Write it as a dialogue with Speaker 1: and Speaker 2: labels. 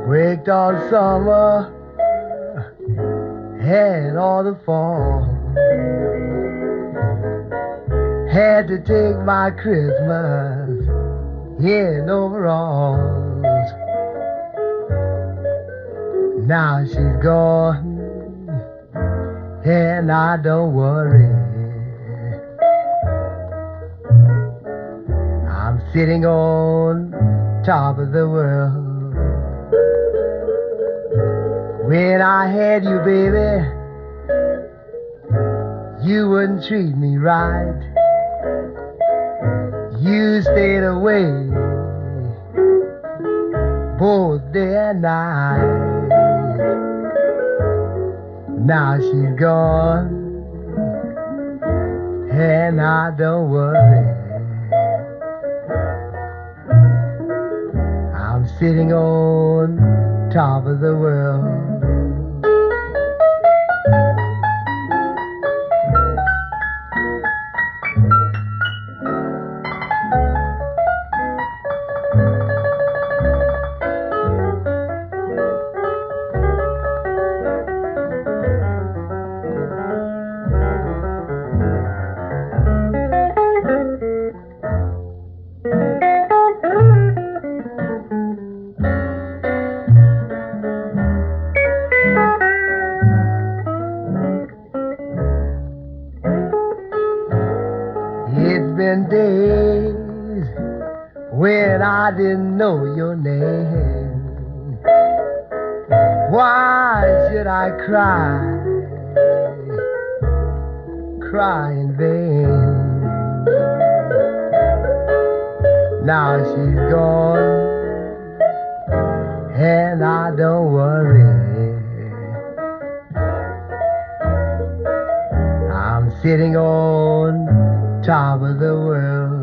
Speaker 1: Waked all summer and all the fall. Had to take my Christmas in overalls. Now she's gone and I don't worry. I'm sitting on top of the world. When I had you, baby, you wouldn't treat me right. You stayed away both day and night. Now she's gone and I don't worry. I'm sitting on top of the world. It's been days when I didn't know your name. Why should I cry in vain? Now she's gone and I don't worry. I'm sitting on top of the world.